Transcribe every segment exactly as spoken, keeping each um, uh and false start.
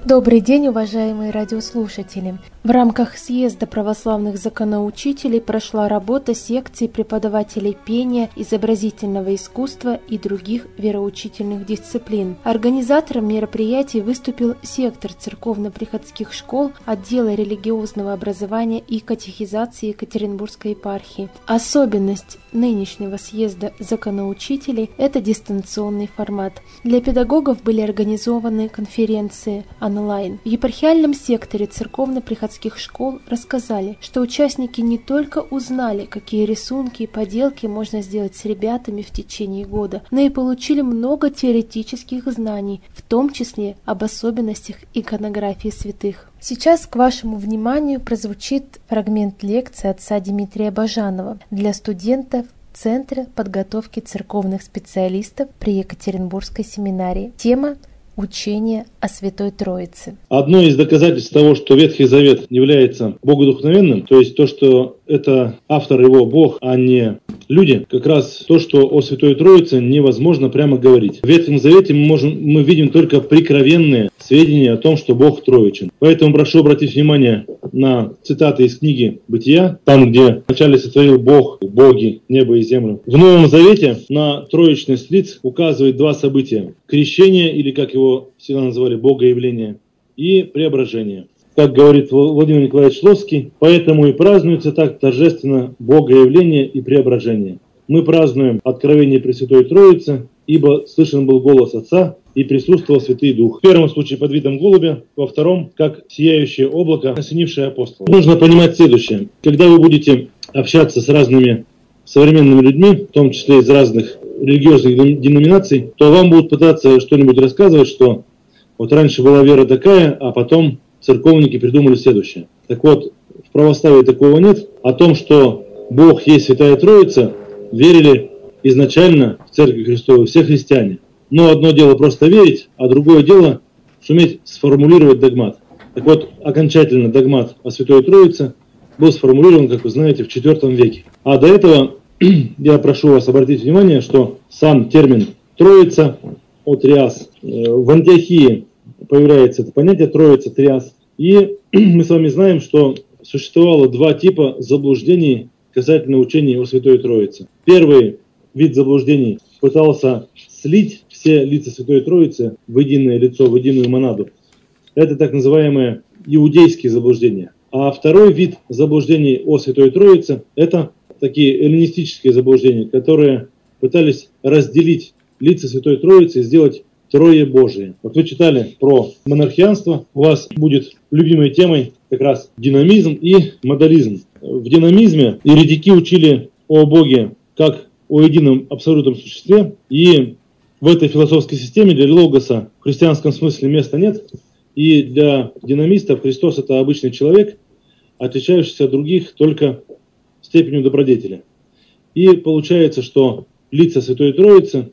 Добрый день, уважаемые радиослушатели! В рамках съезда православных законоучителей прошла работа секции преподавателей пения, изобразительного искусства и других вероучительных дисциплин. Организатором мероприятий выступил сектор церковно-приходских школ отдела религиозного образования и катехизации Екатеринбургской епархии. Особенность нынешнего съезда законоучителей – это дистанционный формат. Для педагогов были организованы конференции онлайн. В епархиальном секторе церковно-приходских школ рассказали, что участники не только узнали, какие рисунки и поделки можно сделать с ребятами в течение года, но и получили много теоретических знаний, в том числе об особенностях иконографии святых. Сейчас к вашему вниманию прозвучит фрагмент лекции отца Дмитрия Бажанова для студентов Центра подготовки церковных специалистов при Екатеринбургской семинарии. Тема «Учение о Святой Троице». Одно из доказательств того, что Ветхий Завет является богодухновенным, то есть то, что это автор его Бог, а не люди, как раз то, что о Святой Троице невозможно прямо говорить. В Ветхом Завете мы, можем, мы видим только прикровенные сведения о том, что Бог троичен. Поэтому прошу обратить внимание на цитаты из книги «Бытия», там, где вначале сотворил Бог, боги, небо и землю. В Новом Завете на троичность лиц указывает два события. Крещение, или как его всегда называли, богоявление, и преображение. Как говорит Владимир Николаевич Шлосский, поэтому и празднуется так торжественно богоявление и преображение. Мы празднуем откровение Пресвятой Троицы, ибо слышен был голос Отца и присутствовал Святый Дух. В первом случае под видом голубя, во втором как сияющее облако, осенившее апостола. Нужно понимать следующее. Когда вы будете общаться с разными современными людьми, в том числе из разных религиозных деноминаций, то вам будут пытаться что-нибудь рассказывать, что вот раньше была вера такая, а потом церковники придумали следующее. Так вот, в православии такого нет. О том, что Бог есть Святая Троица, верили изначально в Церкви Христовой все христиане. Но одно дело просто верить, а другое дело суметь сформулировать догмат. Так вот, окончательно догмат о Святой Троице был сформулирован, как вы знаете, в четвёртом веке. А до этого я прошу вас обратить внимание, что сам термин «троица» от «триас» в Антиохии появляется это понятие «троица», «триас». И мы с вами знаем, что существовало два типа заблуждений касательно учения о Святой Троице. Первый вид заблуждений пытался слить все лица Святой Троицы в единое лицо, в единую монаду. Это так называемые иудейские заблуждения. А второй вид заблуждений о Святой Троице – это такие эллинистические заблуждения, которые пытались разделить лица Святой Троицы и сделать Трое Божие. Вот вы читали про монархианство, у вас будет любимой темой как раз динамизм и модализм. В динамизме еретики учили о Боге как о едином абсолютном существе, и в этой философской системе для логоса в христианском смысле места нет, и для динамистов Христос — это обычный человек, отличающийся от других только степенью добродетели. И получается, что лица Святой Троицы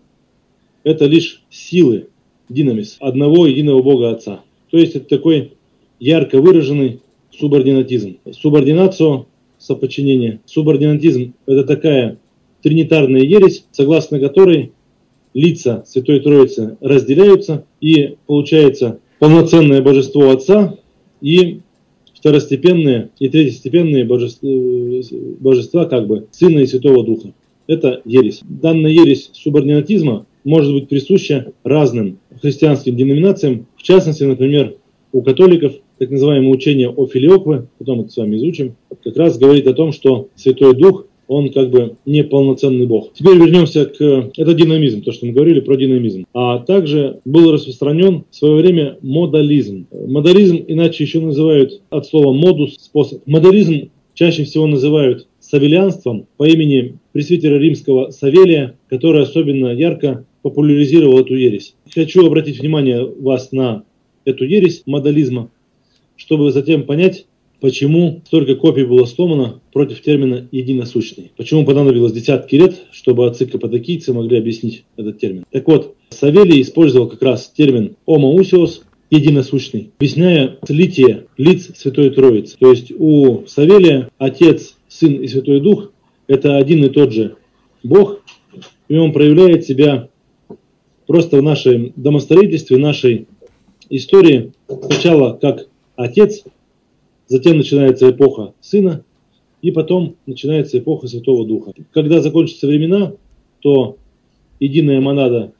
— это лишь силы, динамис, одного единого Бога Отца. То есть это такой ярко выраженный субординатизм. Субординацио – соподчинение. Субординатизм – это такая тринитарная ересь, согласно которой лица Святой Троицы разделяются, и получается полноценное божество Отца и второстепенные и третьестепенные божества, божества как бы Сына и Святого Духа. Это ересь. Данная ересь субординатизма может быть присуща разным христианским деноминациям. В частности, например, у католиков так называемое учение о филиокве, потом это с вами изучим, как раз говорит о том, что Святой Дух, он как бы не полноценный Бог. Теперь вернемся к... Это динамизм, то, что мы говорили про динамизм. А также был распространен в свое время модализм. Модализм иначе еще называют от слова модус, способ. Модализм чаще всего называют савелианством по имени пресвитера римского Савелия, который особенно ярко популяризировал эту ересь. Хочу обратить внимание вас на эту ересь модализма, чтобы затем понять, почему столько копий было сломано против термина «единосущный». Почему понадобилось десятки лет, чтобы отцы-каппадокийцы могли объяснить этот термин. Так вот, Савелий использовал как раз термин «омоусиос», единосущный, объясняя слитие лиц Святой Троицы. То есть у Савелия Отец, Сын и Святой Дух – это один и тот же Бог, и Он проявляет себя просто в нашем домостроительстве, нашей истории сначала как Отец, затем начинается эпоха Сына, и потом начинается эпоха Святого Духа. Когда закончатся времена, то единая монада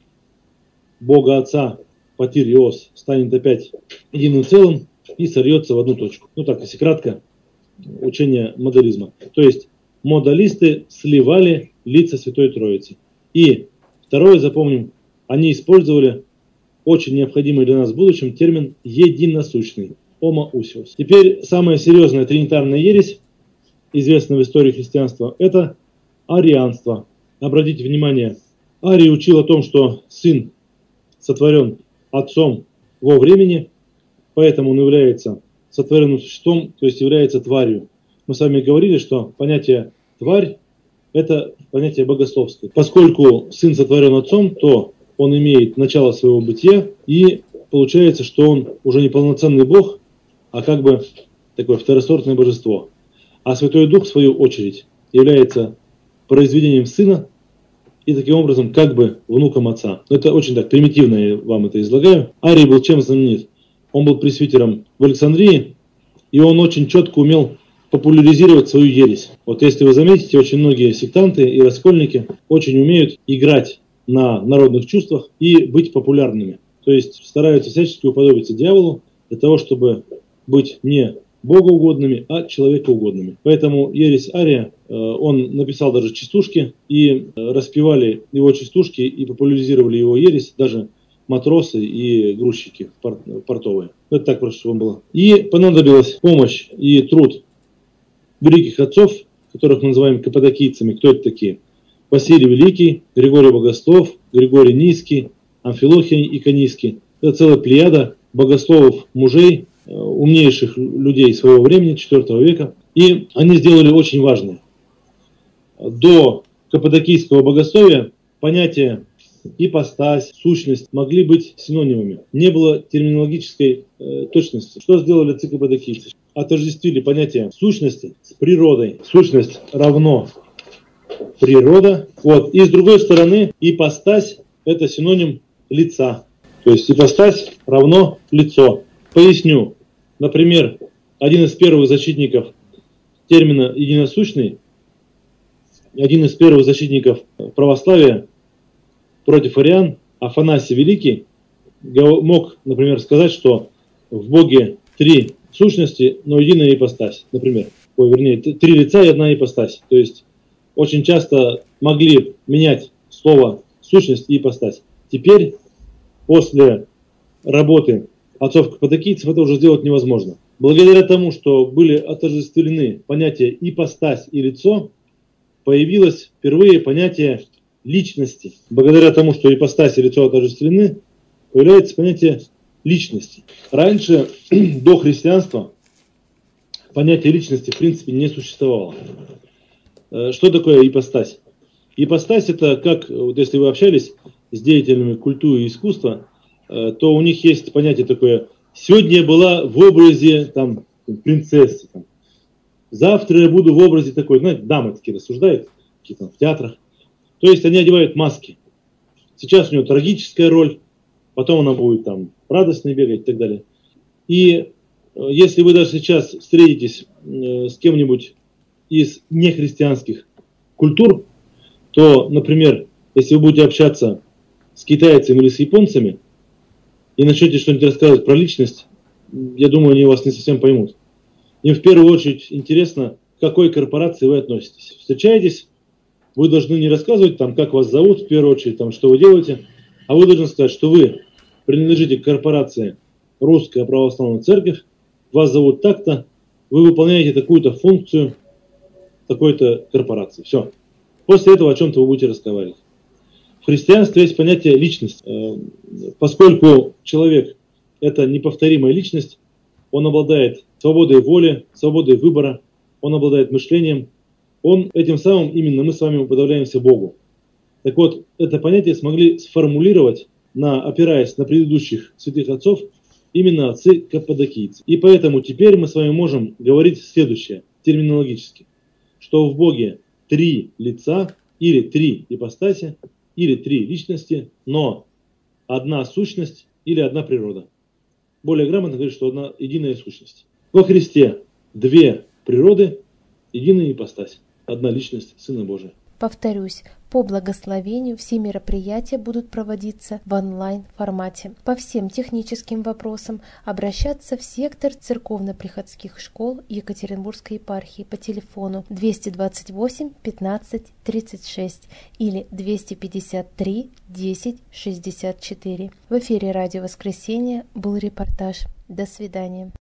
Бога Отца, Патир и Ос, станет опять единым целым и сольется в одну точку. Ну так, если кратко, учение модализма. То есть модалисты сливали лица Святой Троицы. И второе, запомним, они использовали очень необходимый для нас в будущем термин «единосущный» – «омоусиос». Теперь самая серьезная тринитарная ересь, известная в истории христианства, это арианство. Обратите внимание, Арий учил о том, что Сын сотворен Отцом во времени, поэтому он является сотворенным существом, то есть является тварью. Мы с вами говорили, что понятие «тварь» – это понятие богословское. Поскольку Сын сотворен Отцом, то он имеет начало своего бытия, и получается, что он уже не полноценный Бог, а как бы такое второсортное божество. А Святой Дух, в свою очередь, является произведением Сына и таким образом как бы внуком Отца. Это очень так примитивно я вам это излагаю. Арий был чем знаменит? Он был пресвитером в Александрии, и он очень четко умел популяризировать свою ересь. Вот если вы заметите, очень многие сектанты и раскольники очень умеют играть на народных чувствах и быть популярными. То есть стараются всячески уподобиться дьяволу для того, чтобы быть не богоугодными, а человекоугодными. Поэтому ересь Ария, он написал даже частушки, и распевали его частушки и популяризировали его ересь даже матросы и грузчики портовые. Это так просто, чтобы было. И понадобилась помощь и труд великих отцов, которых мы называем каппадокийцами. Кто это такие? Василий Великий, Григорий Богослов, Григорий Низкий, Амфилохий Иконийский. Это целая плеяда богословов, мужей, умнейших людей своего времени, четвёртого века. И они сделали очень важное. До каппадокийского богословия понятия ипостась, сущность могли быть синонимами. Не было терминологической э, точности. Что сделали отцы каппадокийцы? Отождествили понятие сущности с природой. Сущность равно природа. Вот. И с другой стороны, ипостась – это синоним лица. То есть ипостась равно лицо. Поясню. Например, один из первых защитников термина «единосущный», один из первых защитников православия против ариан, Афанасий Великий, мог, например, сказать, что в Боге три сущности, но единая ипостась. Например, ой, вернее, три лица и одна ипостась. То есть очень часто могли менять слово сущность и ипостась. Теперь, после работы отцов каппадокийцев, это уже сделать невозможно. Благодаря тому, что были отождествлены понятия ипостась и лицо, появилось впервые понятие личности. Благодаря тому, что ипостась и лицо отождествлены, появляется понятие личности. Раньше, до христианства, понятие личности в принципе не существовало. Что такое ипостась? Ипостась — это как, вот если вы общались с деятелями культуры и искусства, то у них есть понятие такое: сегодня я была в образе там, принцессы, там. Завтра я буду в образе такой, знаете, дамы такие рассуждают, какие там в театрах. То есть они одевают маски. Сейчас у нее трагическая роль, потом она будет там радостной бегать и так далее. И если вы даже сейчас встретитесь с кем-нибудь из нехристианских культур, то, например, если вы будете общаться с китайцами или с японцами и начнете что-нибудь рассказывать про личность, я думаю, они вас не совсем поймут. Им в первую очередь интересно, к какой корпорации вы относитесь. Встречаетесь, вы должны не рассказывать, там, как вас зовут, в первую очередь, там, что вы делаете, а вы должны сказать, что вы принадлежите к корпорации Русская Православная Церковь, вас зовут так-то, вы выполняете такую-то функцию такой-то корпорации. Все. После этого о чем-то вы будете разговаривать. В христианстве есть понятие личность. Поскольку человек – это неповторимая личность, он обладает свободой воли, свободой выбора, он обладает мышлением, он этим самым именно мы с вами уподобляемся Богу. Так вот, это понятие смогли сформулировать, на, опираясь на предыдущих святых отцов, именно отцы каппадокийцы. И поэтому теперь мы с вами можем говорить следующее, терминологически, что в Боге три лица, или три ипостаси, или три личности, но одна сущность или одна природа. более грамотно говорить, что одна единая сущность. Во Христе две природы, единая ипостась, одна личность Сына Божия. Повторюсь, по благословению все мероприятия будут проводиться в онлайн-формате. По всем техническим вопросам обращаться в сектор церковно-приходских школ Екатеринбургской епархии по телефону двести двадцать восемь пятнадцать тридцать шесть или двести пятьдесят три десять шестьдесят четыре. В эфире радио «Воскресенье» был репортаж. До свидания.